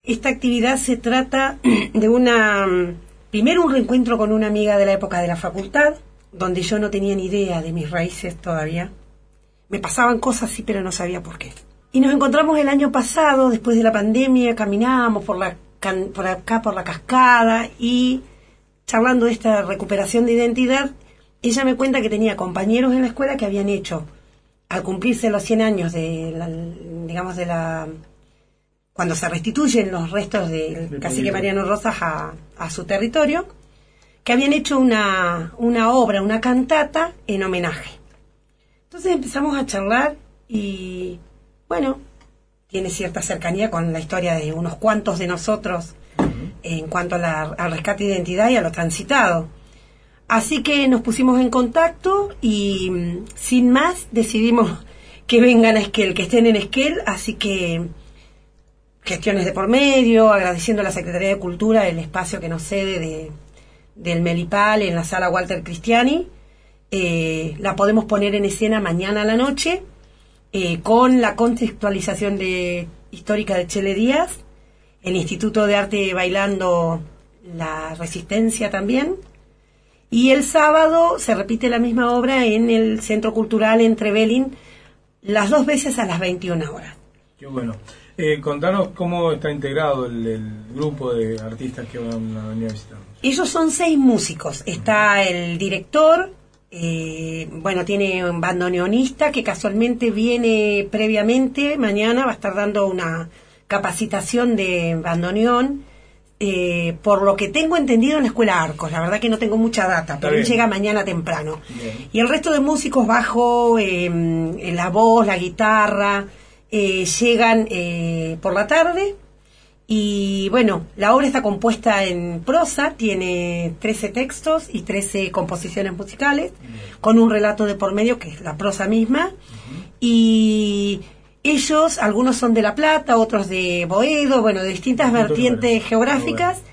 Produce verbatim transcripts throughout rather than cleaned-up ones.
esta actividad se trata de una... Primero un reencuentro con una amiga de la época de la facultad, donde yo no tenía ni idea de mis raíces todavía. Me pasaban cosas sí, pero no sabía por qué. Y nos encontramos el año pasado, después de la pandemia, caminábamos por, la, por acá, por la cascada, y charlando de esta recuperación de identidad, ella me cuenta que tenía compañeros en la escuela que habían hecho, al cumplirse los cien años de la, digamos, de la... cuando se restituyen los restos del cacique Mariano Rosas a, a su territorio, que habían hecho una, una obra, una cantata en homenaje. Entonces empezamos a charlar y, bueno, tiene cierta cercanía con la historia de unos cuantos de nosotros uh-huh. en cuanto a la, al rescate de identidad y a lo transitado. Así que nos pusimos en contacto y, sin más, decidimos que vengan a Esquel, que estén en Esquel, así que... gestiones de por medio, agradeciendo a la Secretaría de Cultura el espacio que nos cede de, del Melipal en la sala Walter Cristiani. Eh, la podemos poner en escena mañana a la noche, eh, con la contextualización de, histórica de Chele Díaz, el Instituto de Arte bailando la Resistencia también, y el sábado se repite la misma obra en el Centro Cultural en Trevelin, las dos veces a las veintiuna horas. Qué bueno. Eh, contanos cómo está integrado el, el grupo de artistas que van a venir a visitarnos. Ellos son seis músicos. Está el director, eh, bueno, tiene un bandoneonista que casualmente viene previamente, mañana va a estar dando una capacitación de bandoneón, eh, por lo que tengo entendido en la Escuela Arcos. La verdad que no tengo mucha data, pero él llega mañana temprano. Bien. Y el resto de músicos, bajo, eh, la voz, la guitarra... Eh, llegan eh, por la tarde y bueno, la obra está compuesta en prosa, tiene trece textos y trece composiciones musicales, uh-huh. con un relato de por medio que es la prosa misma, uh-huh. y ellos, algunos son de La Plata, otros de Boedo, bueno, de distintas vertientes geográficas, bueno.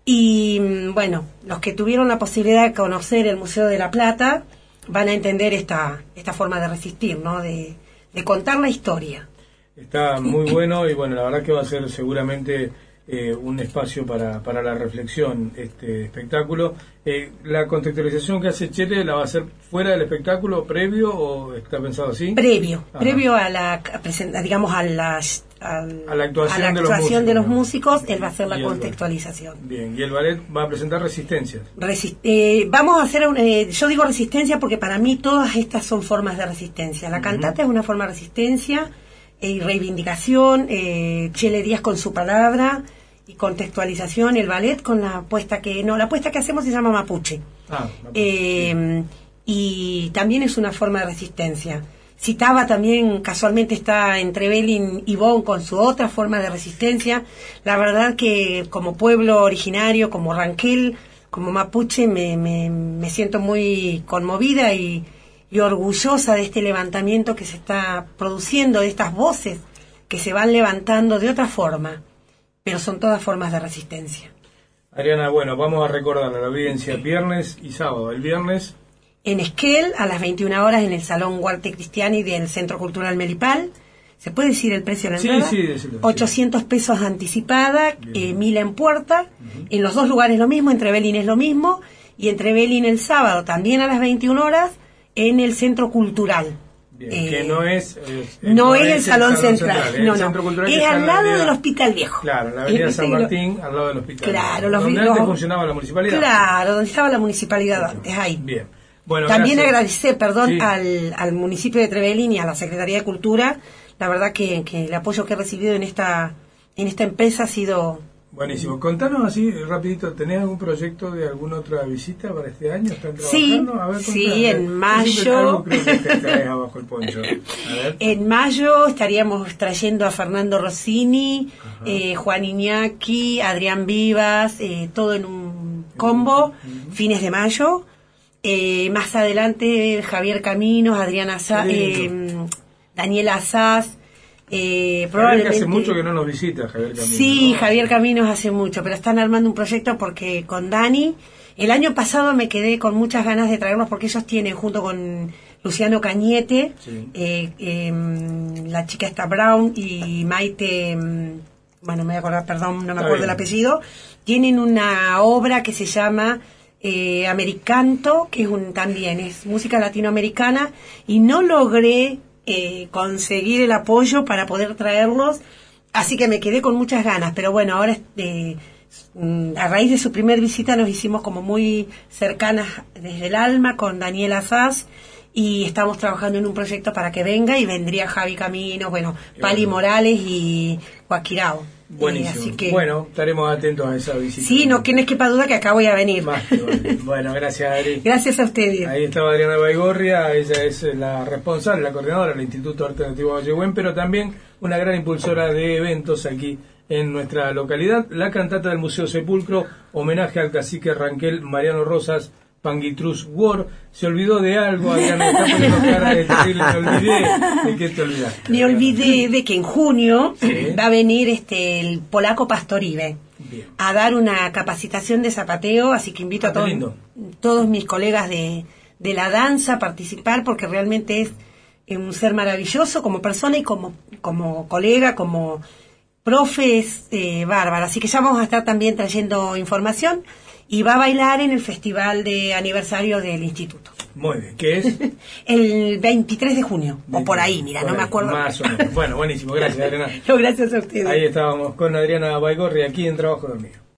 Y bueno, los que tuvieron la posibilidad de conocer el Museo de La Plata van a entender esta, esta forma de resistir, ¿no? de, de contar la historia. Está muy bueno y bueno, la verdad que va a ser seguramente eh, un espacio para, para la reflexión este espectáculo. Eh, ¿La contextualización que hace Chele la va a hacer fuera del espectáculo, previo, o está pensado así? Previo, Ajá. previo a la, a, digamos, a la, a, a la actuación, a la de, los músicos, de los ¿no? músicos, él va a hacer la contextualización. Bien, y el ballet va a presentar Resistencias. Resist, eh, vamos a hacer, un, eh, yo digo resistencia porque para mí todas estas son formas de resistencia. La uh-huh. cantata es una forma de resistencia y reivindicación, eh, Chele Díaz con su palabra y contextualización, el ballet con la apuesta que no la apuesta que hacemos se llama Mapuche, ah, Mapuche eh, sí. Y también es una forma de resistencia. Citaba también, casualmente está entre Trevelin y Bon con su otra forma de resistencia. La verdad que como pueblo originario, como Ranquel, como Mapuche, me, me, me siento muy conmovida y y orgullosa de este levantamiento que se está produciendo, de estas voces que se van levantando de otra forma, pero son todas formas de resistencia. Ariana, bueno, vamos a recordar la audiencia viernes y sábado. El viernes en Esquel, a las veintiuna horas, en el Salón Walter Cristiani del Centro Cultural Melipal. ¿Se puede decir el precio de la entrada? Sí, sí, decirlo, ochocientos pesos anticipada, eh, mil en puerta. Uh-huh. En los dos lugares lo mismo, en Trevelin es lo mismo, y en Trevelin el sábado, también a las veintiuna horas, en el Centro Cultural. Bien, eh, que no es, es no, no es, es el Salón, salón Central, central no, el no, es al lado avenida, del Hospital Viejo. Claro, la avenida San Martín, al lado del Hospital Claro, Viejo, los, donde los, antes funcionaba la municipalidad. Claro, donde estaba la municipalidad antes, ahí. Bien. Bueno, también gracias. agradecer, perdón, sí. al, al municipio de Trevelin y a la Secretaría de Cultura. La verdad que, que el apoyo que he recibido en esta en esta empresa ha sido... Buenísimo. Contanos así, rapidito, ¿tenés algún proyecto de alguna otra visita para este año? ¿Están trabajando? Sí, a ver, sí, en mayo... Creo que te traes abajo el poncho. A ver. En mayo estaríamos trayendo a Fernando Rossini, eh, Juan Iñaki, Adrián Vivas, eh, todo en un combo, uh-huh. fines de mayo. Eh, más adelante Javier Caminos, Adriana Sa eh, Daniela Asaz. Eh, probablemente hace mucho que no nos visita Javier Caminos. Sí, ¿no? Javier Caminos hace mucho, pero están armando un proyecto porque con Dani, el año pasado me quedé con muchas ganas de traerlos porque ellos tienen junto con Luciano Cañete, sí. eh, eh, la chica esta Brown y Maite bueno, me voy a acordar, perdón, no me Está acuerdo bien. el apellido, tienen una obra que se llama eh, Americanto, que es un también es música latinoamericana, y no logré eh, conseguir el apoyo para poder traerlos, así que me quedé con muchas ganas, pero bueno, ahora eh, a raíz de su primer visita nos hicimos como muy cercanas desde el alma con Daniela Sass, y estamos trabajando en un proyecto para que venga, y vendría Javi Caminos, bueno, Qué Pali bueno. Morales y Guaquirao. Buenísimo. Eh, así que, bueno, estaremos atentos a esa visita. sí, no que no quepa duda que acá voy a venir. Más que vale. Bueno, gracias, Adri. Gracias a ustedes. Ahí estaba Adriana Baigorria, ella es la responsable, la coordinadora del Instituto Alternativo Vallegüen, pero también una gran impulsora de eventos aquí en nuestra localidad. La cantata del Museo Sepulcro, homenaje al cacique Ranquel Mariano Rosas Panguitrus War. Se olvidó de algo, Adriana, está poniendo cara de terrible, me olvidé. ¿De qué te olvidaste? Me olvidé de que en junio Sí. va a venir este el polaco Pastorive Bien. a dar una capacitación de zapateo, así que invito Ah, a qué todos, lindo. todos mis colegas de, de la danza a participar, porque realmente es eh, un ser maravilloso como persona y como, como colega, como profe, es eh, bárbaro. Así que ya vamos a estar también trayendo información, y va a bailar en el festival de aniversario del instituto. Muy bien, ¿qué es? El veintitrés de junio, o por ahí, mira, Por no me ahí, acuerdo. Más o menos. Bueno, buenísimo, gracias, Adriana. No, gracias a ustedes. Ahí estábamos con Adriana Baigorria aquí en Trabajo Dormido.